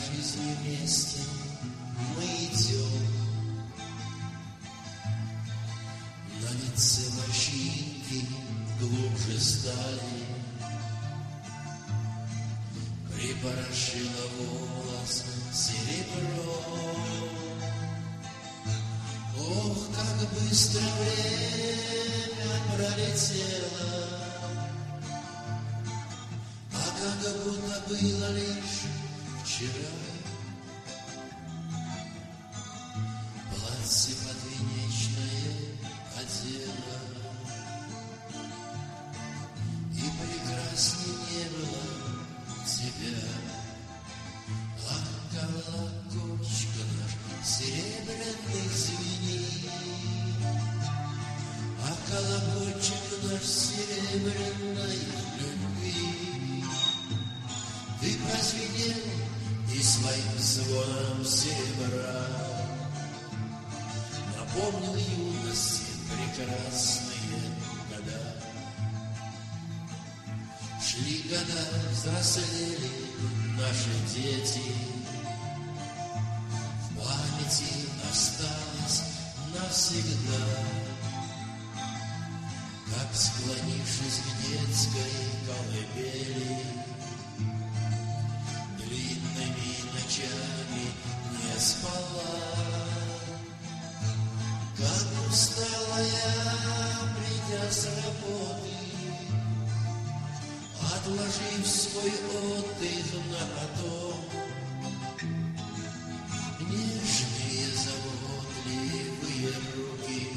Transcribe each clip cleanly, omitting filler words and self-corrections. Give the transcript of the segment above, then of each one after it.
жизни вместе мы идем. На лице морщинки глубже стали, припорошило волос серебром. Ох, как быстро время пролетело, а как будто было лишь вчера. Платье подвенечное одела, и прекрасней не было тебя. А колокольчик наш серебряный звенит, а колокольчик наш серебряной любви. Ты прозвенел и своим звоном серебра напомнил юности прекрасные года. Шли года, взрослели наши дети, в памяти осталось навсегда, как, склонившись к детской колыбели, длинными ночами не спала. Как устала я, придя с работы, отложив свой отдых на потом. Нежные, заботливые руки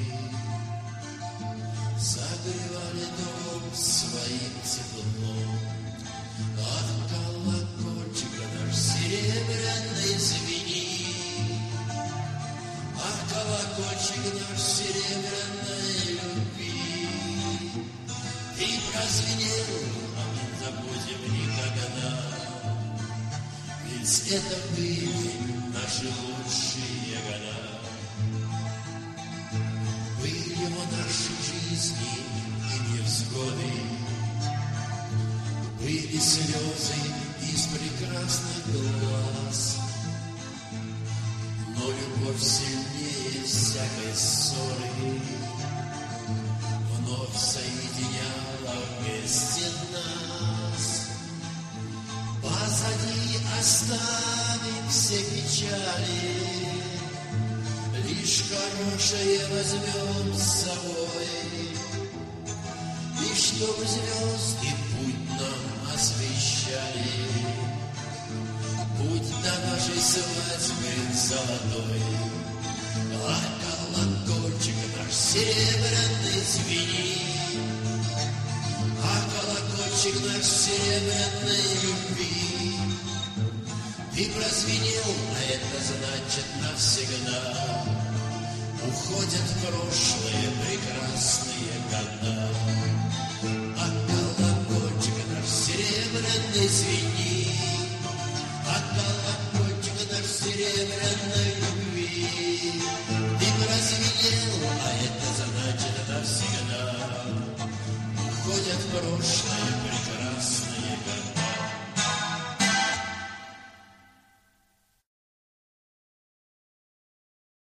согревали дом своим теплом. Ах, колокольчик наш серебряный звенит, ах, колокольчик наш серебряной любви. Ты прозвенел, а мы забудем никогда, ведь это были наши лучшие года. Были в нашей жизни и невзгоды, были слезы из прекрасных глаз, но любовь сильнее всякой ссоры вновь соединяла вместе нас. Позади оставим все печали, лишь хорошее возьмем с собой. И чтоб звезды путь нам освещали, путь до нашей свадьбы золотой. А колокольчик наш серебряный звенит, а колокольчик наш серебряной любви. Ты прозвенел, а это значит навсегда уходят в прошлое прекрасные года. А колокольчик наш серебряный звенит, а колокольчик наш серебряной любви. Ты прозвенел, а это значит навсегда уходят в прошлое